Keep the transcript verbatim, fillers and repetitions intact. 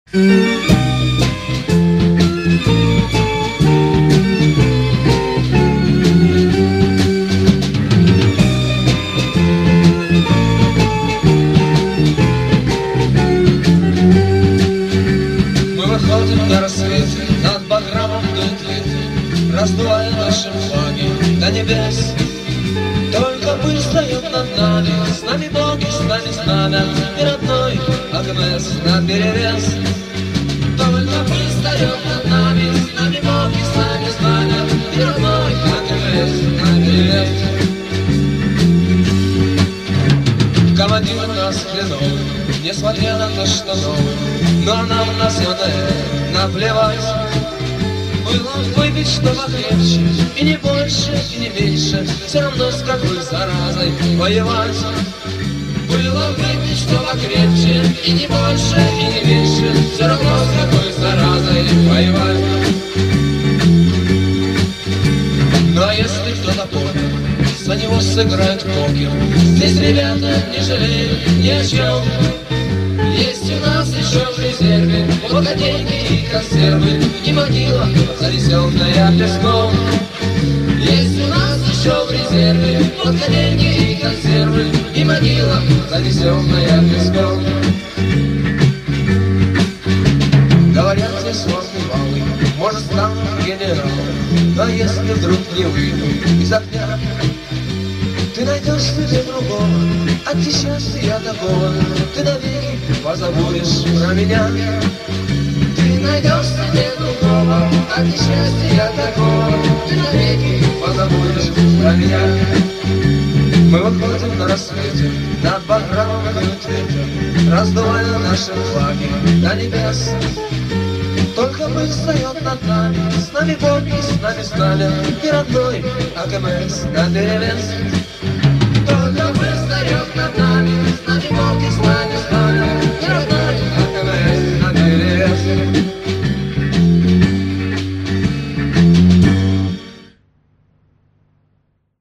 На рассвете над багровым дует ветер, раздувая наши флаги до небес. Только пыль встает над нами, с нами боги, с нами знамя, и родной Агнес наперевес. Только пыль встает над нами, с нами боги, с нами знамя, и родной Агнес наперевес. Командир у нас хреновый, несмотря на то, что новый, но нам на святое наплевать. Было выпить, что покрепче, и не больше, и не меньше, все равно с какой заразой воевать. Было выпить, что покрепче, и не больше, и не меньше, все равно с какой заразой воевать. Ну а если кто-то понял, за него сыграют покер, здесь ребята не жалеют ни о чем. Есть у нас еще в резерве много денег и консервы, и могила, занесенная песком. Есть у нас еще в резерве много денег и консервы, и могила, занесенная песком. Говорят, здесь сложный малый, может стану генералом, но если вдруг не выйду из окна, ты найдешь себе другого, от счастья такого ты навеки позабудешь про меня. Ты найдешь себе другого, от счастья такого ты навеки позабудешь про меня. Мы выходим на рассвете, над багровым дует ветер, раздувая наши флаги до небес. Только пыль встает над нами, с нами боги, с нами знамя, и родной Агнес наперевес. Только пыль встает над нами,